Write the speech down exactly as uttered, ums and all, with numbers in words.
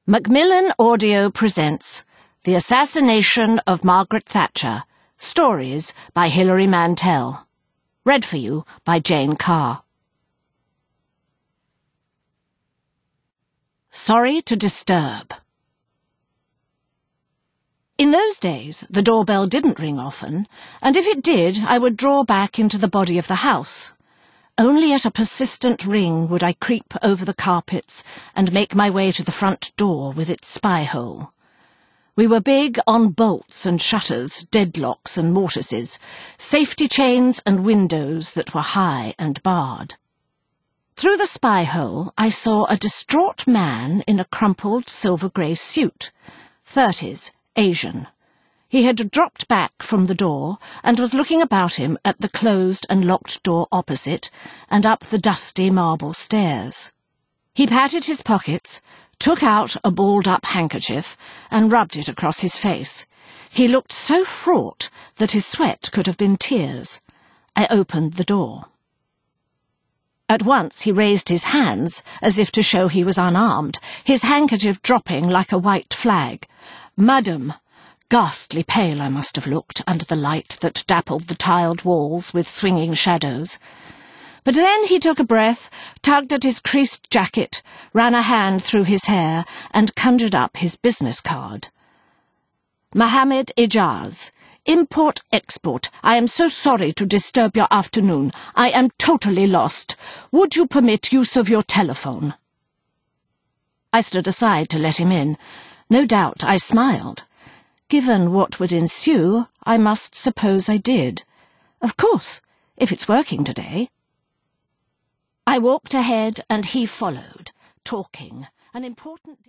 Macmillan Audio presents The Assassination of Margaret Thatcher, stories by Hilary Mantel. Read for you by Jane Carr. Sorry to disturb. In those days, the doorbell didn't ring often, and if it did, I would draw back into the body of the house. Only at a persistent ring would I creep over the carpets and make my way to the front door with its spy-hole. We were big on bolts and shutters, deadlocks and mortices, safety chains and windows that were high and barred. Through the spy-hole I saw a distraught man in a crumpled silver-grey suit, thirties, Asian. He had dropped back from the door and was looking about him at the closed and locked door opposite and up the dusty marble stairs. He patted his pockets, took out a balled-up handkerchief and rubbed it across his face. He looked so fraught that his sweat could have been tears. I opened the door. At once he raised his hands as if to show he was unarmed, his handkerchief dropping like a white flag. "Madam," ghastly pale I must have looked under the light that dappled the tiled walls with swinging shadows. But then he took a breath, tugged at his creased jacket, ran a hand through his hair, and conjured up his business card. "Mohammed Ijaz, Import-Export. I am so sorry to disturb your afternoon. I am totally lost. Would you permit use of your telephone?" I stood aside to let him in. No doubt I smiled. Given what would ensue, I must suppose I did. Of course, if it's working today. I walked ahead and he followed, talking, an important